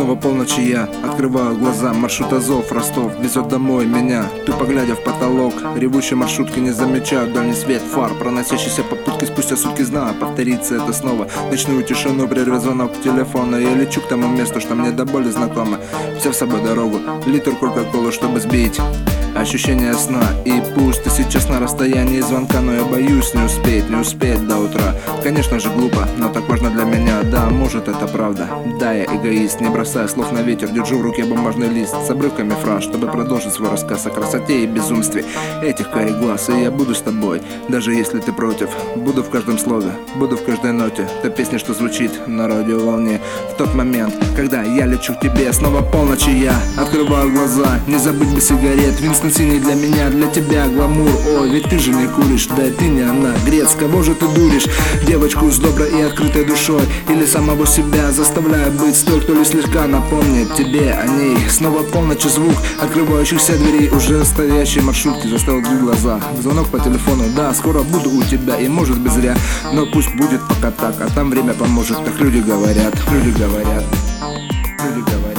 Снова полночь, и я открываю глаза. Маршрут Азов, Ростов везет домой меня. Тупо глядя в потолок, ревущие маршрутки не замечают дальний свет фар, проносящийся по путке спустя сутки. Знаю, повторится это снова. Ночную тишину прервет звонок телефона. Я лечу к тому месту, что мне до боли знакомо. Взяв с собой дорогу, литр кока-колы, чтобы сбить ощущение сна. И пусть ты сейчас на расстоянии звонка, но я боюсь не успеть до утра. Конечно же глупо, но так важно для меня. Да, может это правда. Да, я эгоист, не бросая слов на ветер. Держу в руке бумажный лист с обрывками фраз, чтобы продолжить свой рассказ о красоте и безумстве этих карих глаз. И я буду с тобой, даже если ты против. Буду в каждом слове, буду в каждой ноте. Та песня, что звучит на радиоволне. В тот момент, когда я лечу к тебе. Снова полночь, и я открываю глаза. Не забыть бы сигарет, Винстон синий для меня, для тебя гламур. Ой, ведь ты же не куришь, да и ты не она. Грец, кого же ты дуришь? Девочку с доброй и открытой душой, или самого себя заставляя быть той, кто лишь слегка напомнит тебе о ней. Снова полночь и звук открывающихся дверей. Уже стоящие маршрутки заставил открыть глаза. Звонок по телефону, да, скоро буду у тебя. И может быть зря, но пусть будет пока так. А там время поможет, так люди говорят. Люди говорят. Люди говорят.